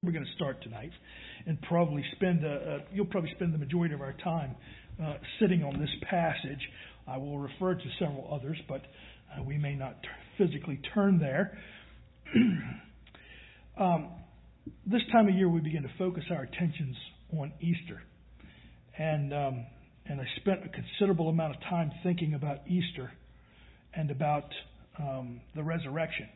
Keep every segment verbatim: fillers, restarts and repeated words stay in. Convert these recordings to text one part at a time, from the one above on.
We're going to start tonight, and probably spend. A, a, you'll probably spend the majority of our time uh, sitting on this passage. I will refer to several others, but uh, we may not t- physically turn there. um, this time of year, we begin to focus our attentions on Easter, and um, and I spent a considerable amount of time thinking about Easter and about um, the resurrection.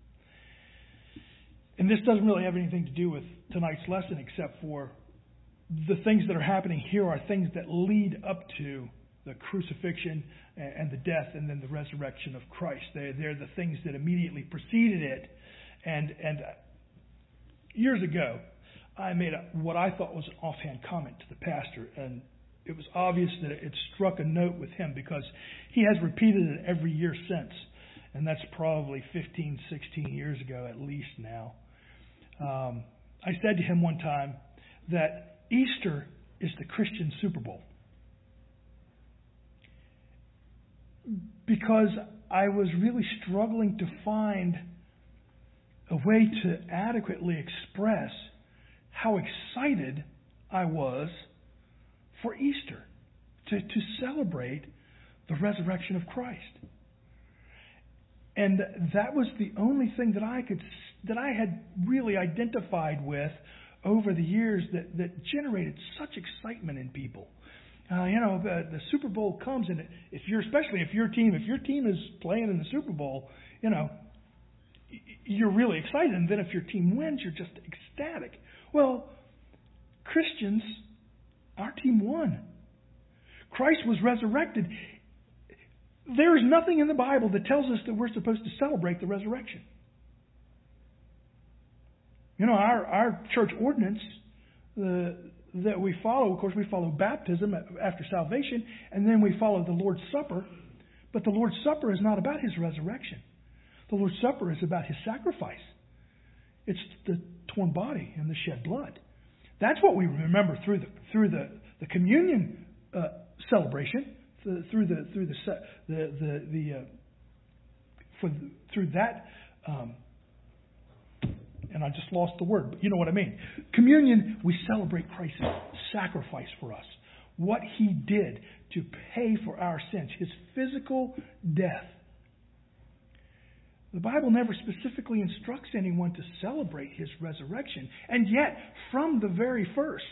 And this doesn't really have anything to do with tonight's lesson, except for the things that are happening here are things that lead up to the crucifixion and the death and then the resurrection of Christ. They're, they're the things that immediately preceded it. And, and years ago, I made a, what I thought was an offhand comment to the pastor, and it was obvious that it struck a note with him because he has repeated it every year since. And that's probably fifteen, sixteen years ago at least now. Um, I said to him one time that Easter is the Christian Super Bowl. Because I was really struggling to find a way to adequately express how excited I was for Easter, to, to celebrate the resurrection of Christ. And that was the only thing that I could, that I had really identified with over the years that, that generated such excitement in people. Uh, you know, the, the Super Bowl comes, and if you're, especially if your team, if your team is playing in the Super Bowl, you know, you're really excited. And then if your team wins, you're just ecstatic. Well, Christians, our team won. Christ was resurrected. There is nothing in the Bible that tells us that we're supposed to celebrate the resurrection. You know, our, our church ordinance uh, that we follow, of course, we follow baptism after salvation, and then we follow the Lord's Supper. But the Lord's Supper is not about His resurrection. The Lord's Supper is about His sacrifice. It's the torn body and the shed blood. That's what we remember through the through the, the communion uh, celebration. The, through the through the the the, the uh, for the, through that um, and I just lost the word, but you know what I mean. Communion, we celebrate Christ's sacrifice for us, what He did to pay for our sins, His physical death. The Bible never specifically instructs anyone to celebrate His resurrection, and yet from the very first,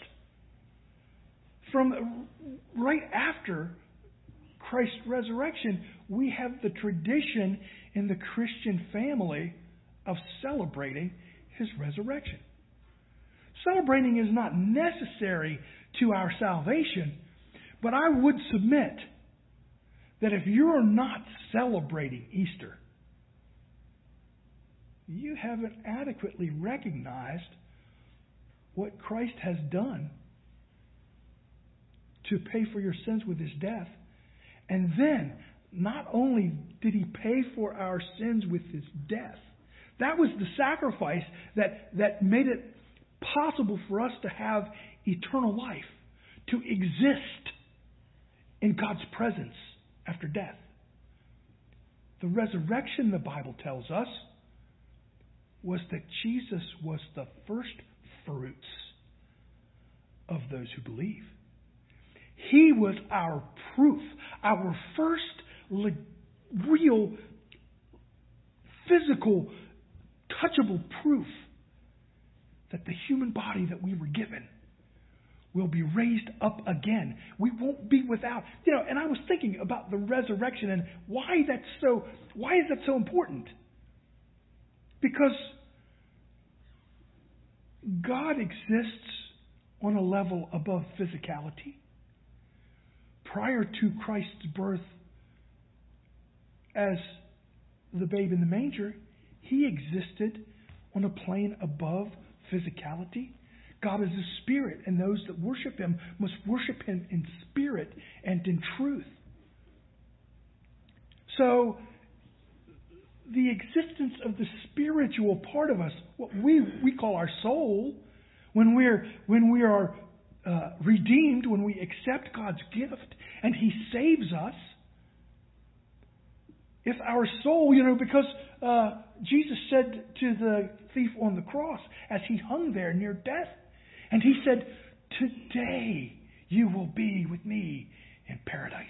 from right after Christ's resurrection, we have the tradition in the Christian family of celebrating His resurrection. Celebrating is not necessary to our salvation, but I would submit that if you're not celebrating Easter, you haven't adequately recognized what Christ has done to pay for your sins with His death. And then, not only did He pay for our sins with His death, that was the sacrifice that, that made it possible for us to have eternal life, to exist in God's presence after death. The resurrection, the Bible tells us, was that Jesus was the first fruits of those who believe. He was our proof, our first le- real, physical, touchable proof that the human body that we were given will be raised up again. We won't be without, you know, and I was thinking about the resurrection and why that's so, why is that so important? Because God exists on a level above physicality. Prior to Christ's birth as the babe in the manger, He existed on a plane above physicality. God is a spirit, and those that worship Him must worship Him in spirit and in truth. So, the existence of the spiritual part of us, what we, we call our soul, when we're when we are uh, redeemed, when we accept God's gift and He saves us, if our soul, you know, because uh, Jesus said to the thief on the cross as he hung there near death, and he said, today you will be with me in paradise.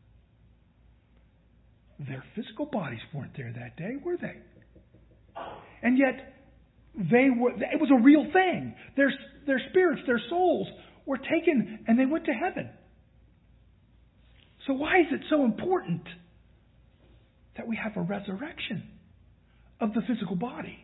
Their physical bodies weren't there that day, were they? And yet, they were. It was a real thing. Their, their spirits, their souls were taken and they went to heaven. So why is it so important that we have a resurrection of the physical body?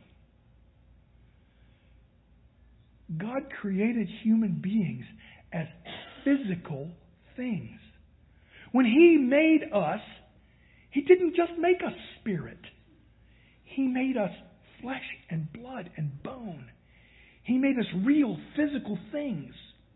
God created human beings as physical things. When He made us, He didn't just make us spirit. He made us flesh and blood and bone. He made us real physical things.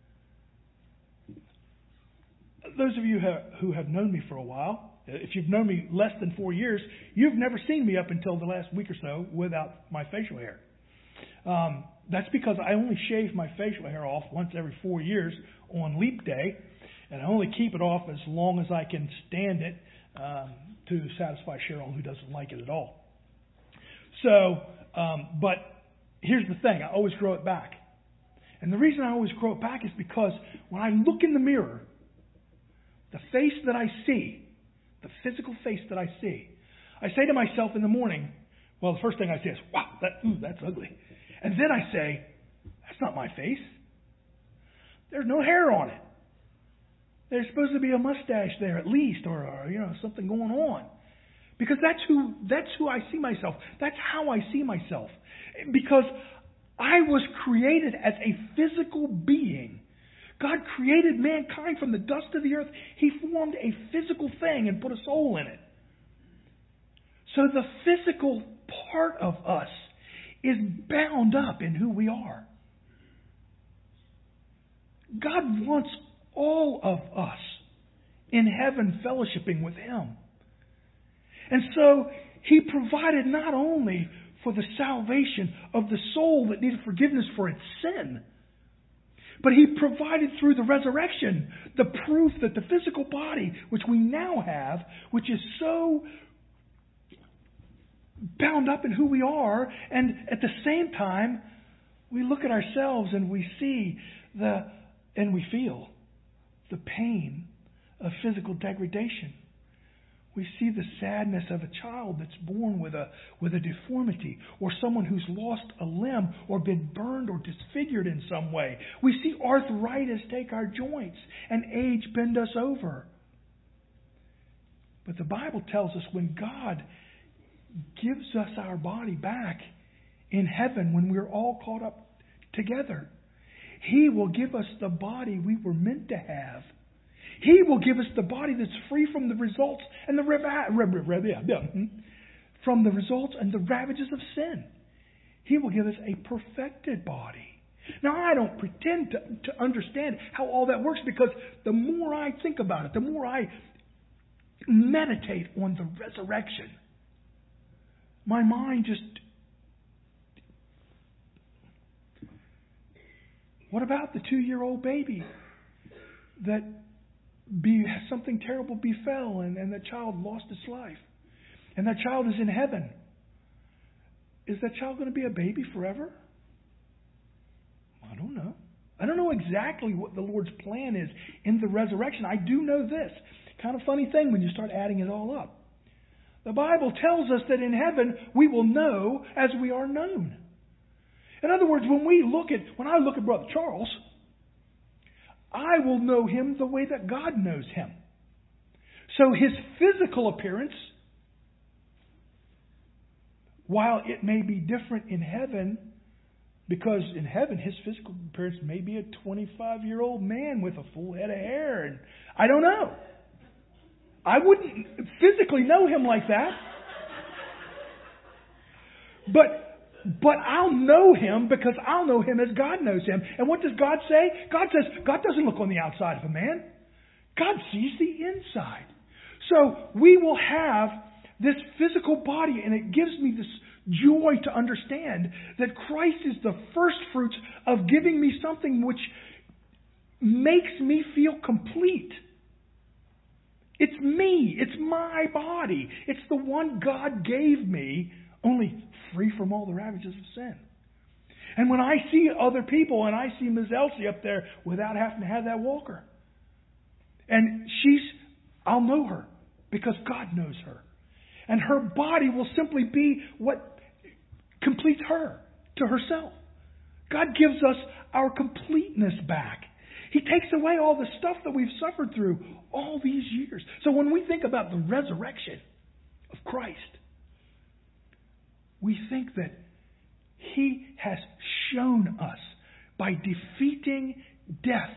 Those of you who have known me for a while, if you've known me less than four years, you've never seen me up until the last week or so without my facial hair. Um, that's because I only shave my facial hair off once every four years on leap day, and I only keep it off as long as I can stand it um, to satisfy Cheryl, who doesn't like it at all. So, um, but here's the thing. I always grow it back. And the reason I always grow it back is because when I look in the mirror, the face that I see, the physical face that I see, I say to myself in the morning, well, the first thing I say is, wow, that, ooh, that's ugly. And then I say, that's not my face. There's no hair on it. There's supposed to be a mustache there at least, or, or you know, something going on. Because that's who that's who I see myself. That's how I see myself. Because I was created as a physical being. God created mankind from the dust of the earth. He formed a physical thing and put a soul in it. So the physical part of us is bound up in who we are. God wants all of us in heaven fellowshipping with Him. And so He provided not only for the salvation of the soul that needed forgiveness for its sin, but He provided through the resurrection the proof that the physical body, which we now have, which is so bound up in who we are, and at the same time, we look at ourselves and we see the, and we feel the pain of physical degradation. We see the sadness of a child that's born with a with a deformity, or someone who's lost a limb or been burned or disfigured in some way. We see arthritis take our joints and age bend us over. But the Bible tells us when God gives us our body back in heaven, when we're all caught up together, He will give us the body we were meant to have. He will give us the body that's free from the results and the from the results and the ravages of sin. He will give us a perfected body. Now, I don't pretend to, to understand how all that works, because the more I think about it, the more I meditate on the resurrection, my mind just... What about the two-year-old baby that be something terrible befell and, and that child lost its life? And that child is in heaven. Is that child going to be a baby forever? I don't know. I don't know exactly what the Lord's plan is in the resurrection. I do know this. Kind of funny thing when you start adding it all up. The Bible tells us that in heaven we will know as we are known. In other words, when we look at, when I look at Brother Charles, I will know him the way that God knows him. So his physical appearance, while it may be different in heaven, because in heaven his physical appearance may be a twenty-five-year-old man with a full head of hair, and I don't know. I wouldn't physically know him like that. But But I'll know him because I'll know him as God knows him. And what does God say? God says, God doesn't look on the outside of a man. God sees the inside. So we will have this physical body, and it gives me this joy to understand that Christ is the first fruits of giving me something which makes me feel complete. It's me. It's my body. It's the one God gave me, only free from all the ravages of sin. And when I see other people, and I see Miz Elsie up there without having to have that walker, and she's, I'll know her because God knows her. And her body will simply be what completes her to herself. God gives us our completeness back. He takes away all the stuff that we've suffered through all these years. So when we think about the resurrection of Christ, we think that He has shown us by defeating death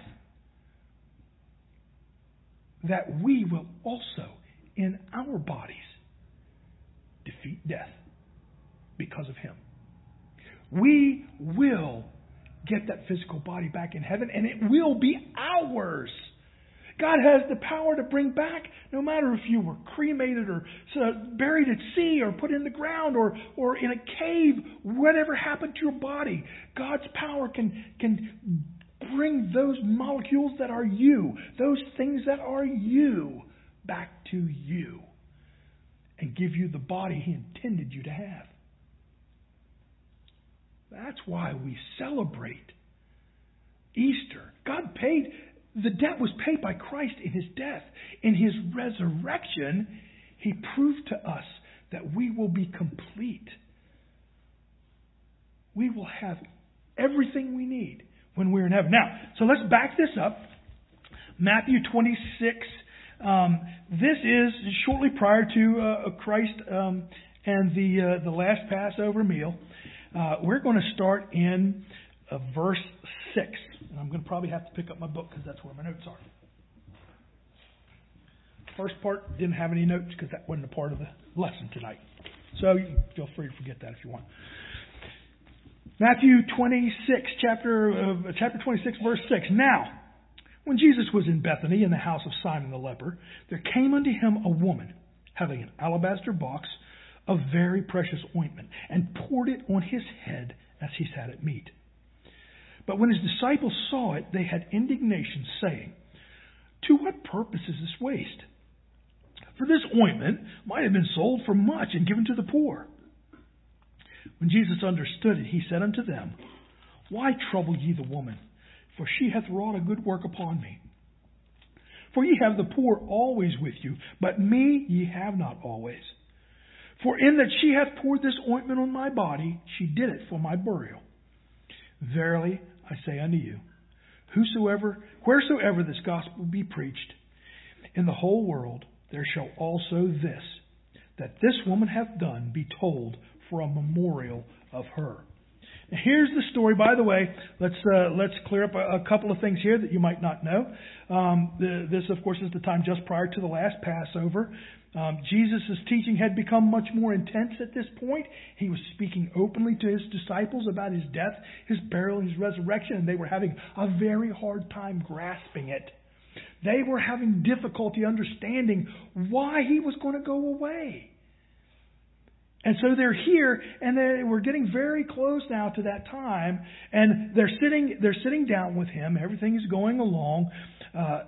that we will also in our bodies defeat death because of Him. We will get that physical body back in heaven, and it will be ours. God has the power to bring back, no matter if you were cremated or buried at sea or put in the ground or, or in a cave, whatever happened to your body, God's power can, can bring those molecules that are you, those things that are you, back to you and give you the body He intended you to have. That's why we celebrate Easter. God paid, the debt was paid by Christ in His death. In His resurrection, He proved to us that we will be complete. We will have everything we need when we're in heaven. Now, so let's back this up. Matthew twenty-six. Um, this is shortly prior to uh, Christ um, and the uh, the last Passover meal. Uh, we're going to start in uh, verse six. And I'm going to probably have to pick up my book because that's where my notes are. First part didn't have any notes because that wasn't a part of the lesson tonight. So you can feel free to forget that if you want. Matthew twenty-six, chapter uh, chapter twenty-six, verse six. Now, when Jesus was in Bethany in the house of Simon the leper, there came unto him a woman having an alabaster box of very precious ointment, and poured it on his head as he sat at meat. But when his disciples saw it, they had indignation, saying, To what purpose is this waste? For this ointment might have been sold for much and given to the poor. When Jesus understood it, he said unto them, Why trouble ye the woman? For she hath wrought a good work upon me. For ye have the poor always with you, but me ye have not always. For in that she hath poured this ointment on my body, she did it for my burial. Verily, I say unto you, whosoever, wheresoever this gospel be preached in the whole world, there shall also this, that this woman hath done, be told for a memorial of her. Now here's the story. By the way, let's uh, let's clear up a, a couple of things here that you might not know. Um, the, this, of course, is the time just prior to the last Passover. Um, Jesus' teaching had become much more intense at this point. He was speaking openly to His disciples about His death, His burial, and His resurrection, and they were having a very hard time grasping it. They were having difficulty understanding why He was going to go away. And so they're here, and they we're getting very close now to that time, and they're sitting they're sitting down with Him. Everything is going along, uh,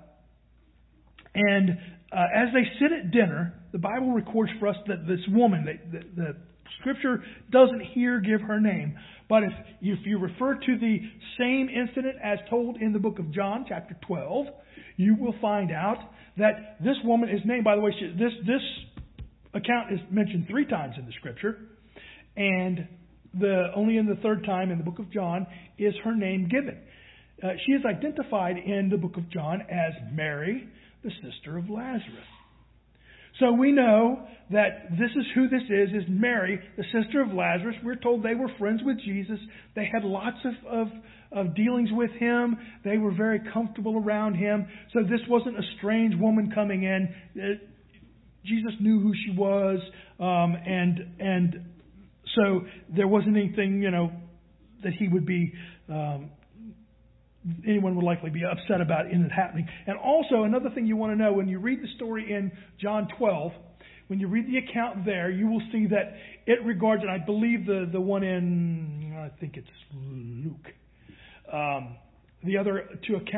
and uh, as they sit at dinner, the Bible records for us that this woman, the, the, the Scripture doesn't here give her name, but if if you refer to the same incident as told in the book of John, chapter twelve, you will find out that this woman is named. By the way, she, this this. account is mentioned three times in the Scripture, and the only in the third time in the book of John is her name given. Uh, she is identified in the book of John as Mary, the sister of Lazarus. So we know that this is who this is, is Mary, the sister of Lazarus. We're told they were friends with Jesus. They had lots of, of, of dealings with Him. They were very comfortable around Him. So this wasn't a strange woman coming in. It, Jesus knew who she was, um, and and so there wasn't anything, you know, that he would be, um, anyone would likely be upset about in it happening. And also, another thing you want to know, when you read the story in John twelve, when you read the account there, you will see that it regards, and I believe the, the one in, I think it's Luke, um, the other two accounts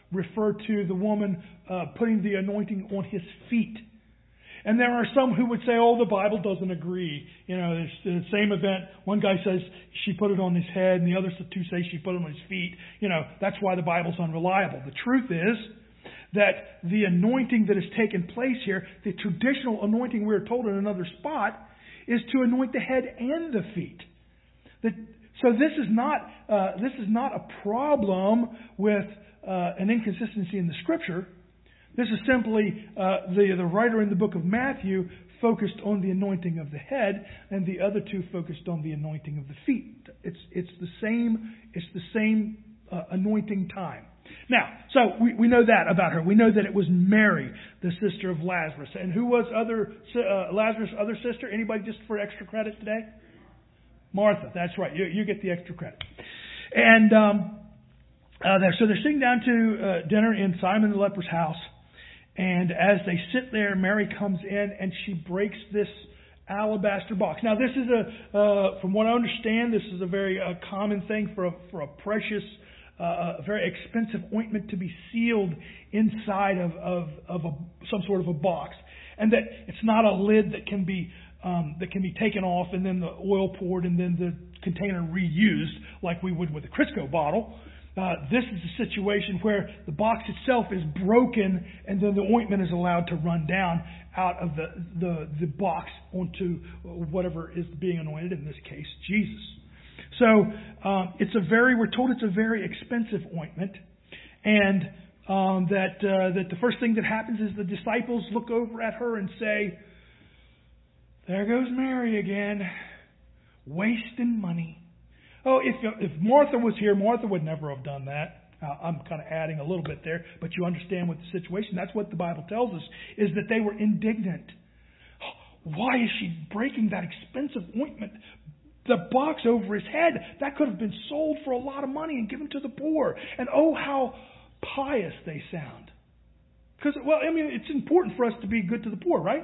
refer to the woman uh, putting the anointing on his feet. And there are some who would say, oh, the Bible doesn't agree. You know, it's the same event. One guy says she put it on his head, and the other two say she put it on his feet. You know, that's why the Bible's unreliable. The truth is that the anointing that has taken place here, the traditional anointing we're told in another spot, is to anoint the head and the feet. That, so this is not uh, this is not a problem with uh, an inconsistency in the Scripture. This is simply uh, the the writer in the book of Matthew focused on the anointing of the head, and the other two focused on the anointing of the feet. It's it's the same it's the same uh, anointing time. Now, so we, we know that about her. We know that it was Mary, the sister of Lazarus. And who was other uh, Lazarus' other sister? Anybody just for extra credit today? Martha. That's right. You, you get the extra credit. And um, uh, they're, so they're sitting down to uh, dinner in Simon the leper's house. And as they sit there, Mary comes in and she breaks this alabaster box. Now, this is a, uh, from what I understand, this is a very uh, common thing for a, for a precious Uh, a very expensive ointment to be sealed inside of, of, of a, some sort of a box, and that it's not a lid that can be um, that can be taken off and then the oil poured and then the container reused like we would with a Crisco bottle. Uh, this is a situation where the box itself is broken and then the ointment is allowed to run down out of the the, the box onto whatever is being anointed, in this case, Jesus. So um, it's a very, we're told it's a very expensive ointment, and um, that uh, that the first thing that happens is the disciples look over at her and say, "There goes Mary again, wasting money." Oh, if if Martha was here, Martha would never have done that. Uh, I'm kind of adding a little bit there, but you understand what the situation. That's what the Bible tells us, is that they were indignant. Why is she breaking that expensive ointment? The box over his head, that could have been sold for a lot of money and given to the poor. And oh, how pious they sound. Because, well, I mean, it's important for us to be good to the poor, right?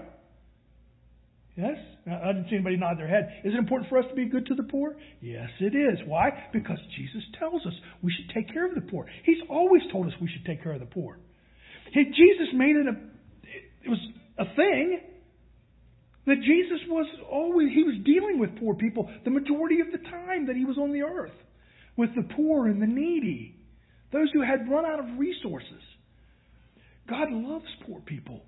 Yes? I didn't see anybody nod their head. Is it important for us to be good to the poor? Yes, it is. Why? Because Jesus tells us we should take care of the poor. He's always told us we should take care of the poor. He, Jesus made it a, it was a thing. That Jesus was always, he was dealing with poor people the majority of the time that he was on the earth. With the poor and the needy. Those who had run out of resources. God loves poor people.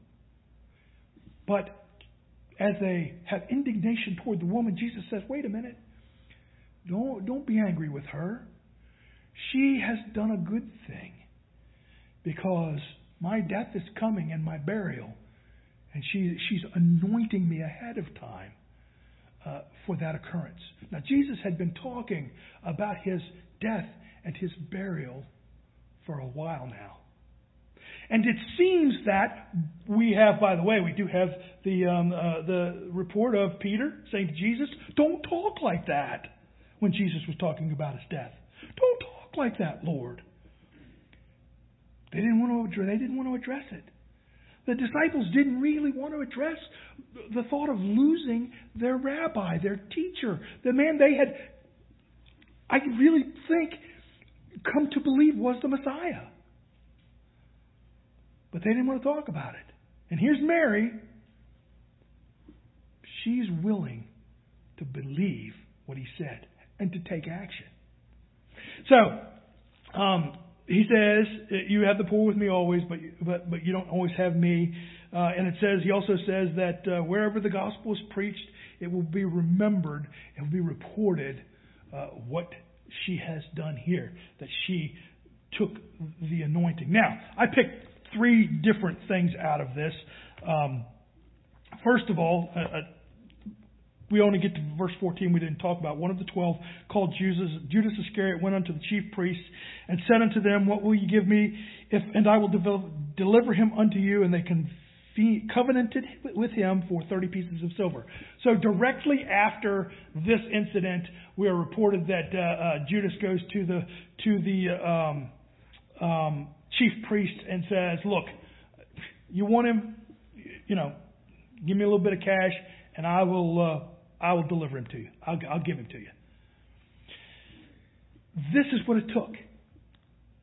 But as they have indignation toward the woman, Jesus says, wait a minute. Don't, don't be angry with her. She has done a good thing. Because my death is coming and my burial. And she, she's anointing me ahead of time uh, for that occurrence. Now, Jesus had been talking about his death and his burial for a while now. And it seems that we have, by the way, we do have the um, uh, the report of Peter saying to Jesus, don't talk like that, when Jesus was talking about his death. Don't talk like that, Lord. They didn't want to, they didn't want to address it. The disciples didn't really want to address the thought of losing their rabbi, their teacher, the man they had, I really think, come to believe was the Messiah. But they didn't want to talk about it. And here's Mary. She's willing to believe what he said and to take action. So, um, he says, you have the poor with me always, but but but you don't always have me. Uh, and it says, he also says that uh, wherever the gospel is preached, it will be remembered, it will be reported uh, what she has done here, that she took the anointing. Now, I picked three different things out of this. Um, first of all, uh, we only get to verse fourteen. We didn't talk about. One of the twelve, called Judas, Judas Iscariot, went unto the chief priests and said unto them, what will you give me, if and I will develop, deliver him unto you? And they confe- covenanted with him for thirty pieces of silver. So directly after this incident, we are reported that uh, uh, Judas goes to the to the um, um, chief priest and says, look, you want him, you know, give me a little bit of cash, and I will uh, I will deliver him to you. I'll, I'll give him to you. This is what it took.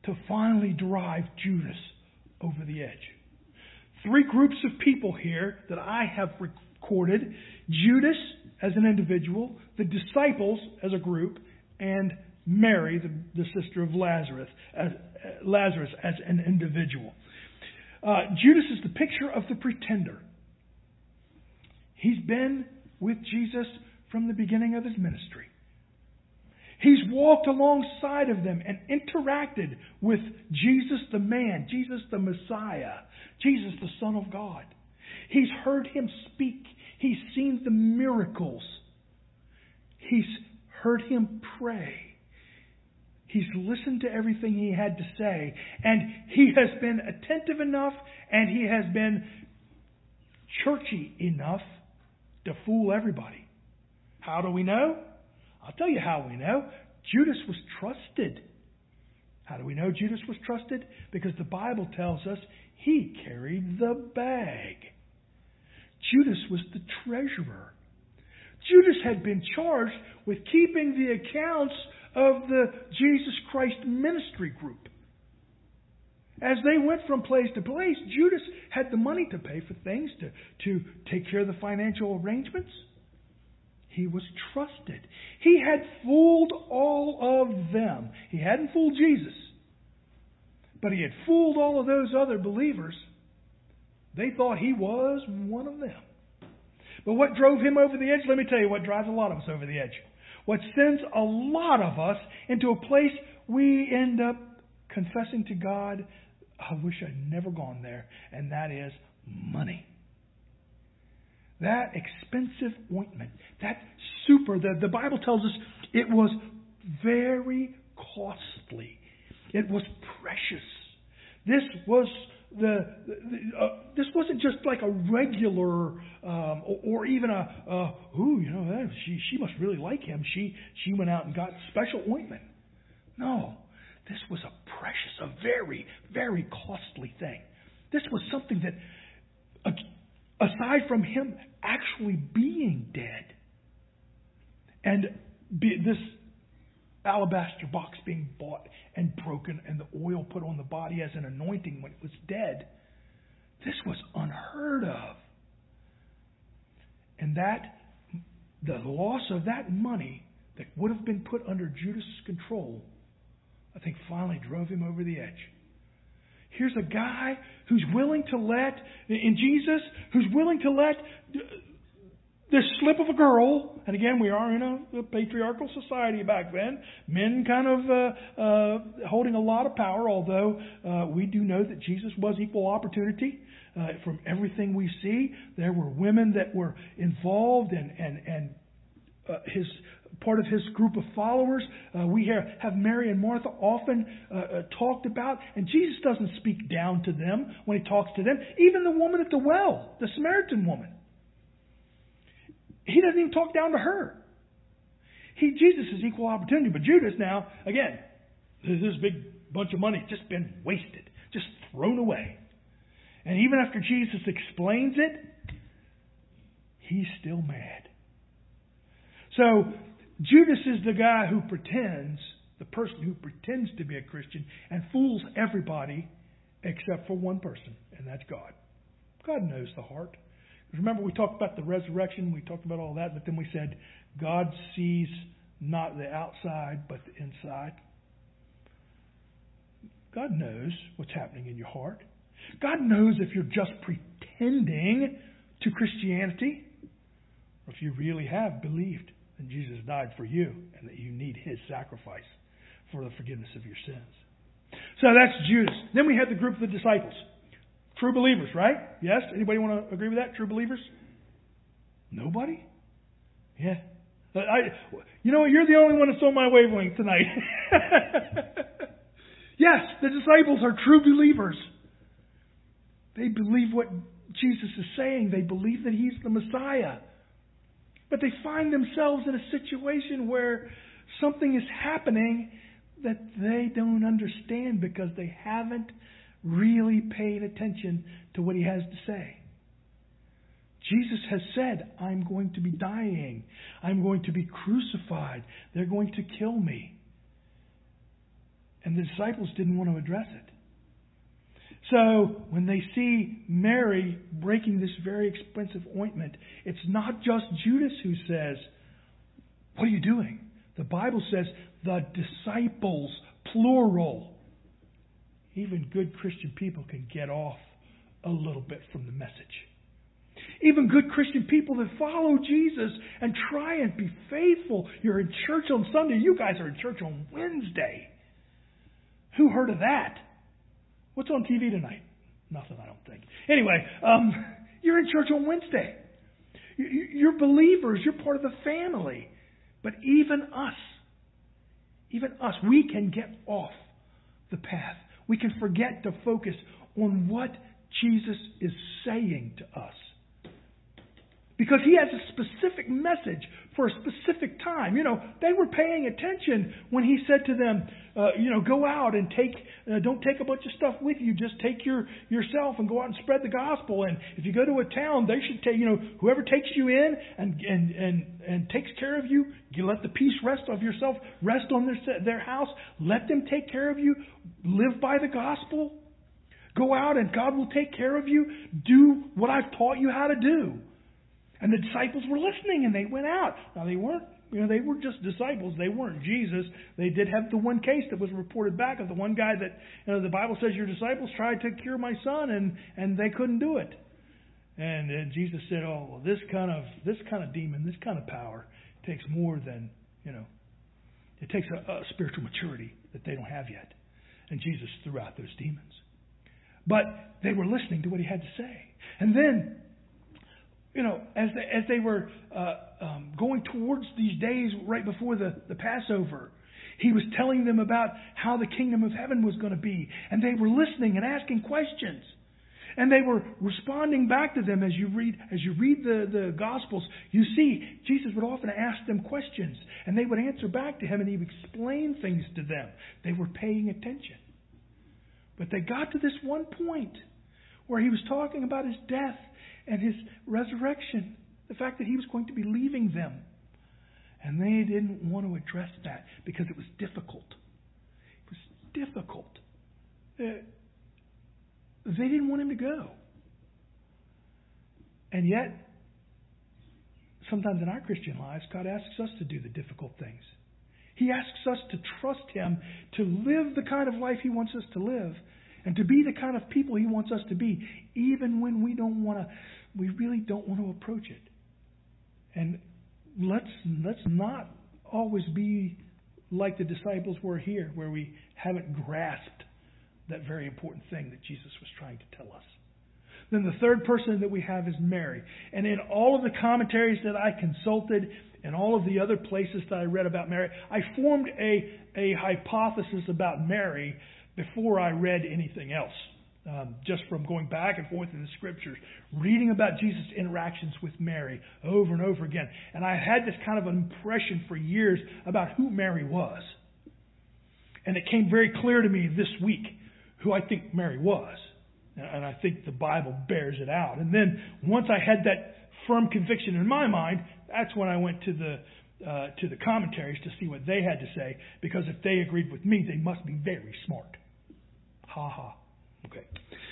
to finally drive Judas over the edge. Three groups of people here that I have recorded: Judas as an individual, the disciples as a group, and Mary, the, the sister of Lazarus, as, uh, Lazarus as an individual. Uh, Judas is the picture of the pretender. He's been with Jesus from the beginning of his ministry. He's walked alongside of them and interacted with Jesus the man, Jesus the Messiah, Jesus the Son of God. He's heard him speak. He's seen the miracles. He's heard him pray. He's listened to everything he had to say. And he has been attentive enough and he has been churchy enough to fool everybody. How do we know? I'll tell you how we know. Judas was trusted. How do we know Judas was trusted? Because the Bible tells us he carried the bag. Judas was the treasurer. Judas had been charged with keeping the accounts of the Jesus Christ ministry group. As they went from place to place, Judas had the money to pay for things, to, to take care of the financial arrangements. He was trusted. He had fooled all of them. He hadn't fooled Jesus, but he had fooled all of those other believers. They thought he was one of them. But what drove him over the edge? Let me tell you what drives a lot of us over the edge. What sends a lot of us into a place we end up confessing to God, I wish I'd never gone there, and that is money. That expensive ointment, that super, the, the Bible tells us it was very costly. It was precious. This was the, the uh, this wasn't just like a regular um, or, or even a uh, ooh, you know, she she must really like him. She she went out and got special ointment. No, this was a precious, a very very costly thing. This was something that, uh, aside from him actually being dead, and be, this alabaster box being bought and broken and the oil put on the body as an anointing when it was dead, this was unheard of. And that, the loss of that money that would have been put under Judas' control, I think finally drove him over the edge. Here's a guy who's willing to let, in Jesus, who's willing to let this slip of a girl, and again, we are in a, a patriarchal society back then, men kind of uh, uh, holding a lot of power, although uh, we do know that Jesus was equal opportunity. Uh, from everything we see, there were women that were involved and, and, and uh, his part of his group of followers. Uh, we have, have Mary and Martha often uh, uh, talked about, and Jesus doesn't speak down to them when he talks to them. Even the woman at the well, the Samaritan woman, he doesn't even talk down to her. He, Jesus is equal opportunity, but Judas now, again, this big bunch of money just been wasted, just thrown away. And even after Jesus explains it, he's still mad. So Judas is the guy who pretends, the person who pretends to be a Christian and fools everybody except for one person, and that's God. God knows the heart. Remember, we talked about the resurrection, we talked about all that, but then we said God sees not the outside, but the inside. God knows what's happening in your heart. God knows if you're just pretending to Christianity, or if you really have believed that Jesus died for you and that you need His sacrifice for the forgiveness of your sins. So that's Judas. Then we had the group of the disciples. True believers, right? Yes? Anybody want to agree with that? True believers? Nobody? Yeah. I, you know what? You're the only one that's on my wavelength tonight. Yes, the disciples are true believers. They believe what Jesus is saying. They believe that He's the Messiah. But they find themselves in a situation where something is happening that they don't understand because they haven't really paid attention to what He has to say. Jesus has said, I'm going to be dying. I'm going to be crucified. They're going to kill me. And the disciples didn't want to address it. So when they see Mary breaking this very expensive ointment, it's not just Judas who says, "What are you doing?" The Bible says the disciples, plural. Even good Christian people can get off a little bit from the message. Even good Christian people that follow Jesus and try and be faithful. You're in church on Sunday. You guys are in church on Wednesday. Who heard of that? What's on T V tonight? Nothing, I don't think. Anyway, um, you're in church on Wednesday. You're believers. You're part of the family. But even us, even us, we can get off the path. We can forget to focus on what Jesus is saying to us. Because He has a specific message for a specific time. You know, they were paying attention when He said to them, uh, you know, go out and take, uh, don't take a bunch of stuff with you. Just take your yourself and go out and spread the gospel. And if you go to a town, they should take, you know, whoever takes you in and and and, and takes care of you, you let the peace rest of yourself, rest on their their house. Let them take care of you. Live by the gospel. Go out and God will take care of you. Do what I've taught you how to do. And the disciples were listening, and they went out. Now, they weren't, you know, they were just disciples. They weren't Jesus. They did have the one case that was reported back of the one guy that, you know, the Bible says your disciples tried to cure my son, and, and they couldn't do it. And, and Jesus said, oh, well, this kind of this kind of demon, this kind of power takes more than, you know, it takes a, a spiritual maturity that they don't have yet. And Jesus threw out those demons. But they were listening to what He had to say. And then, you know, as they, as they were uh, um, going towards these days right before the, the Passover, He was telling them about how the kingdom of heaven was going to be. And they were listening and asking questions. And they were responding back to them. As you read as you read the, the Gospels, you see Jesus would often ask them questions. And they would answer back to Him, and He would explain things to them. They were paying attention. But they got to this one point where He was talking about His death and His resurrection, the fact that He was going to be leaving them. And they didn't want to address that because it was difficult. It was difficult. Uh, they didn't want Him to go. And yet, sometimes in our Christian lives, God asks us to do the difficult things. He asks us to trust Him, to live the kind of life He wants us to live, and to be the kind of people He wants us to be, even when we don't want to, we really don't want to approach it. And let's let's not always be like the disciples were here, where we haven't grasped that very important thing that Jesus was trying to tell us. Then the third person that we have is Mary. And in all of the commentaries that I consulted, and all of the other places that I read about Mary, I formed a, a hypothesis about Mary before I read anything else. Um, just from going back and forth in the Scriptures, reading about Jesus' interactions with Mary over and over again. And I had this kind of impression for years about who Mary was. And it came very clear to me this week who I think Mary was. And I think the Bible bears it out. And then once I had that firm conviction in my mind, that's when I went to the uh, to the commentaries to see what they had to say. Because if they agreed with me, they must be very smart. Ha ha. Okay.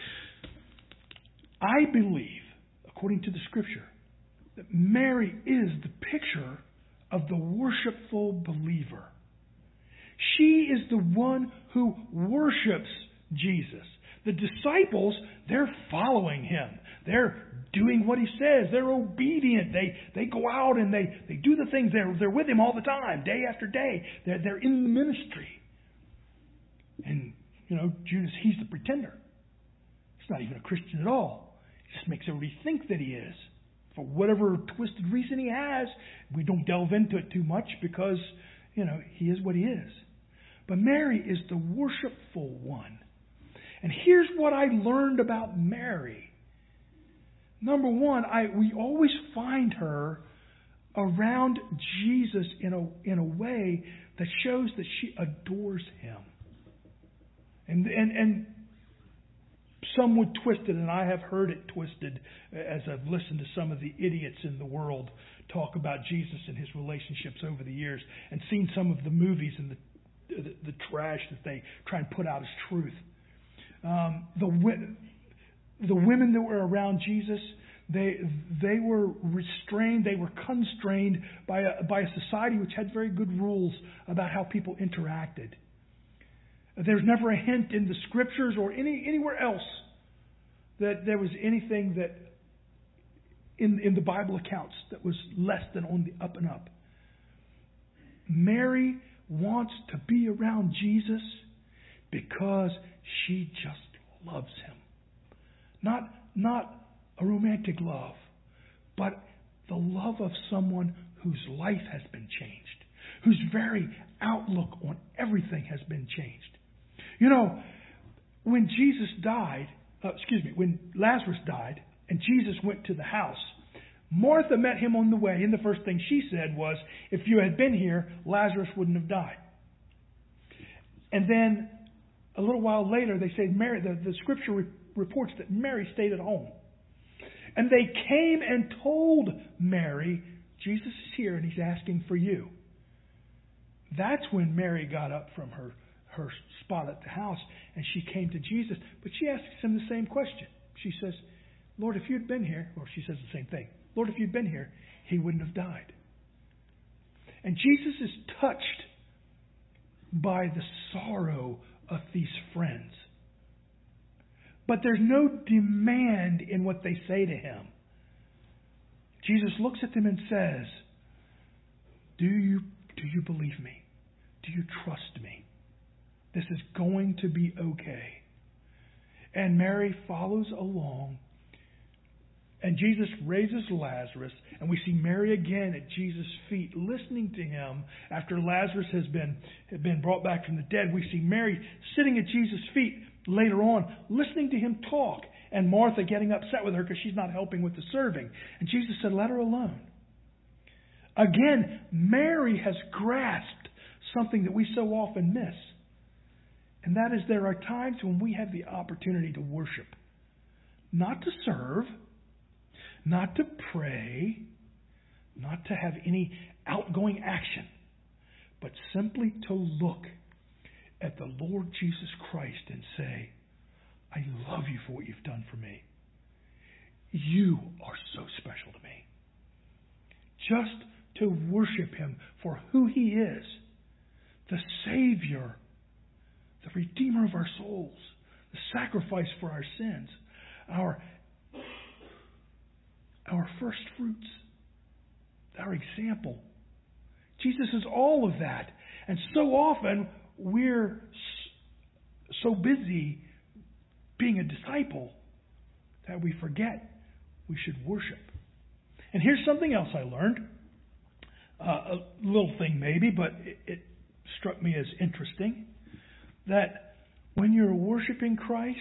I believe, according to the Scripture, that Mary is the picture of the worshipful believer. She is the one who worships Jesus. The disciples, they're following Him. They're doing what He says. They're obedient. They they go out and they, they do the things. They're, they're with Him all the time, day after day. They're, they're in the ministry. And, you know, Judas, he's the pretender. He's not even a Christian at all. He just makes everybody think that he is. For whatever twisted reason he has, we don't delve into it too much because, you know, he is what he is. But Mary is the worshipful one. And here's what I learned about Mary. Number one, I we always find her around Jesus in a in a way that shows that she adores Him. And and and some would twist it, and I have heard it twisted as I've listened to some of the idiots in the world talk about Jesus and His relationships over the years, and seen some of the movies and the the, the trash that they try and put out as truth. Um, the the women that were around Jesus, they they were restrained, they were constrained by a, by a society which had very good rules about how people interacted. There's never a hint in the scriptures or any anywhere else that there was anything that in in the Bible accounts that was less than on the up and up. Mary wants to be around Jesus because she just loves him. Not not a romantic love, but the love of someone whose life has been changed, whose very outlook on everything has been changed. You know, when Jesus died, uh, excuse me, when Lazarus died and Jesus went to the house, Martha met him on the way, and the first thing she said was, if you had been here, Lazarus wouldn't have died. And then a little while later, they say Mary, the, the scripture re- reports that Mary stayed at home. And they came and told Mary, Jesus is here and he's asking for you. That's when Mary got up from her, her spot at the house and she came to Jesus. But she asks him the same question. She says, Lord, if you'd been here, or she says the same thing, Lord, if you'd been here, he wouldn't have died. And Jesus is touched by the sorrow of these friends. But there's no demand in what they say to him. Jesus looks at them and says, Do you, do you believe me? Do you trust me? This is going to be okay. And Mary follows along. And Jesus raises Lazarus, and we see Mary again at Jesus' feet, listening to him after Lazarus has been, had been brought back from the dead. We see Mary sitting at Jesus' feet later on, listening to him talk, and Martha getting upset with her because she's not helping with the serving. And Jesus said, let her alone. Again, Mary has grasped something that we so often miss. And that is there are times when we have the opportunity to worship. Not to serve, not to pray, not to have any outgoing action, but simply to look at the Lord Jesus Christ and say, I love you for what you've done for me. You are so special to me. Just to worship him for who he is, the Savior, the Redeemer of our souls, the sacrifice for our sins, our Our first fruits, our example. Jesus is all of that. And so often we're so busy being a disciple that we forget we should worship. And here's something else I learned. Uh, a little thing maybe, but it, it struck me as interesting. That when you're worshiping Christ,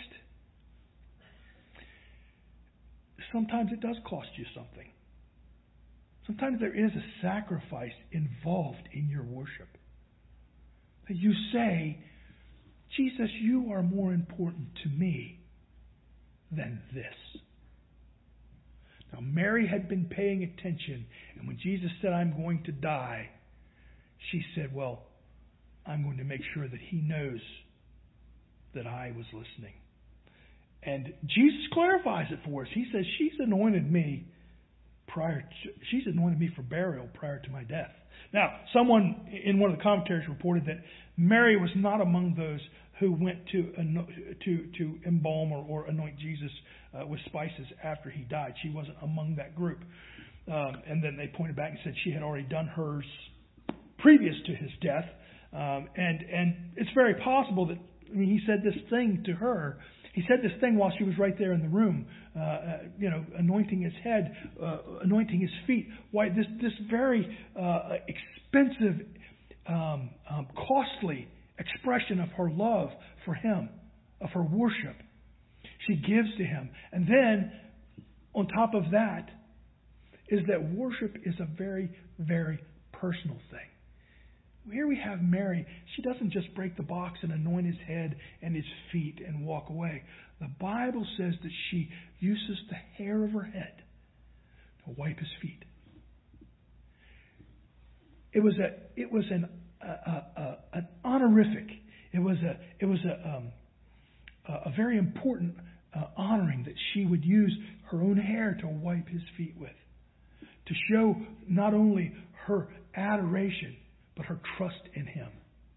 sometimes it does cost you something. Sometimes there is a sacrifice involved in your worship. That you say, Jesus, you are more important to me than this. Now, Mary had been paying attention, and when Jesus said, I'm going to die, she said, well, I'm going to make sure that he knows that I was listening. And Jesus clarifies it for us. He says, she's anointed me prior to, she's anointed me for burial prior to my death. Now, someone in one of the commentaries reported that Mary was not among those who went to to to embalm or, or anoint Jesus uh, with spices after he died. She wasn't among that group. Um, and then they pointed back and said she had already done hers previous to his death. Um, and and it's very possible that, I mean, he said this thing to her. He said this thing while she was right there in the room, uh, uh, you know, anointing his head, uh, anointing his feet. Why this this very uh, expensive, um, um, costly expression of her love for him, of her worship, she gives to him. And then, on top of that, is that worship is a very, very personal thing. Here we have Mary. She doesn't just break the box and anoint his head and his feet and walk away. The Bible says that she uses the hair of her head to wipe his feet. It was a it was an a, a, a, an honorific. It was a it was a um, a very important uh, honoring that she would use her own hair to wipe his feet with, to show not only her adoration but her trust in him.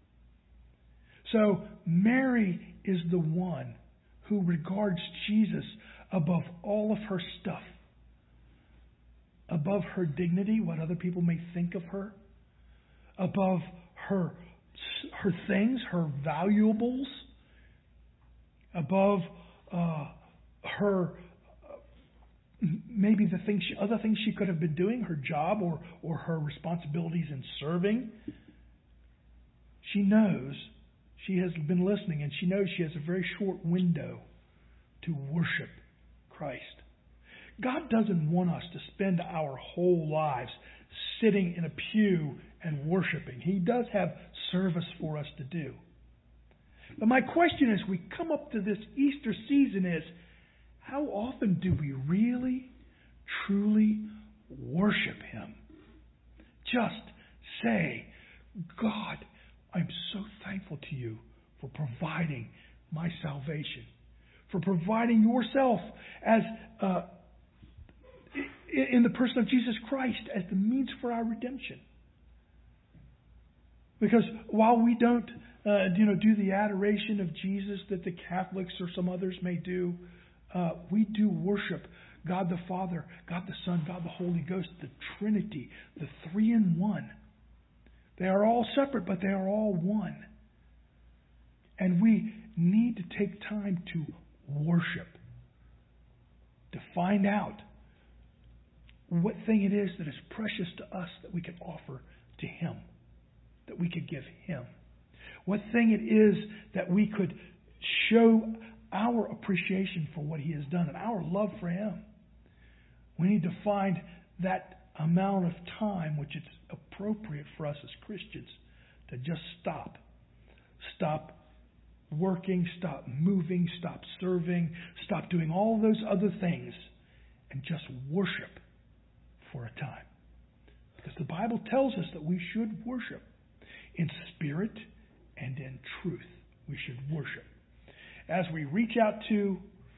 So Mary is the one who regards Jesus above all of her stuff, above her dignity, what other people may think of her, above her her things, her valuables, above uh, her uh, maybe the things, she, other things she could have been doing, her job or or her responsibilities in serving. She knows, she has been listening, and she knows she has a very short window to worship Christ. God doesn't want us to spend our whole lives sitting in a pew and worshiping. He does have service for us to do. But my question as we come up to this Easter season is, how often do we really, truly worship Him? Just say, God, I'm so thankful to you for providing my salvation, for providing yourself as uh, in the person of Jesus Christ as the means for our redemption. Because while we don't uh, you know, do the adoration of Jesus that the Catholics or some others may do, uh, we do worship God the Father, God the Son, God the Holy Ghost, the Trinity, the three in one. They are all separate, but they are all one. And we need to take time to worship, to find out what thing it is that is precious to us that we can offer to Him, that we could give Him. What thing it is that we could show our appreciation for what He has done and our love for Him. We need to find that amount of time which it's appropriate for us as Christians to just stop. Stop working, stop moving, stop serving, stop doing all those other things and just worship for a time. Because the Bible tells us that we should worship in spirit and in truth. We should worship. As we reach out to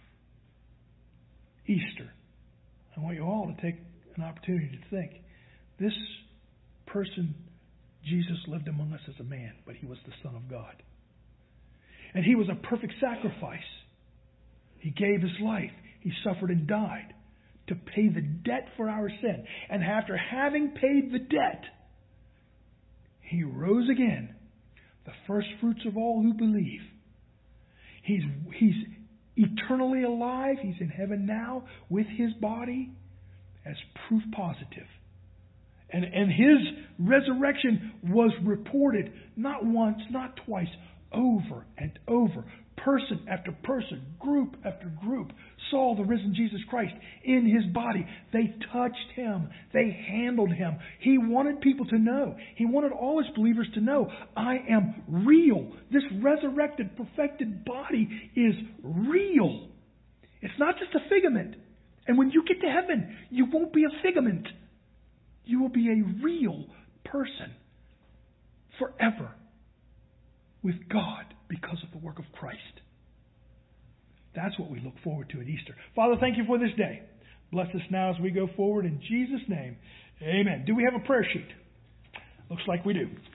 Easter, I want you all to take an opportunity to think, this person, Jesus, lived among us as a man, but He was the Son of God. And He was a perfect sacrifice. He gave His life. He suffered and died to pay the debt for our sin. And after having paid the debt, He rose again, the first fruits of all who believe. He's, he's eternally alive. He's in heaven now with His body as proof positive. And, and His resurrection was reported not once, not twice, over and over. Person after person, group after group saw the risen Jesus Christ in His body. They touched Him. They handled Him. He wanted people to know. He wanted all His believers to know, I am real. This resurrected, perfected body is real. It's not just a figment. And when you get to heaven, you won't be a figment. You will be a real person forever with God because of the work of Christ. That's what we look forward to at Easter. Father, thank You for this day. Bless us now as we go forward in Jesus' name. Amen. Do we have a prayer sheet? Looks like we do.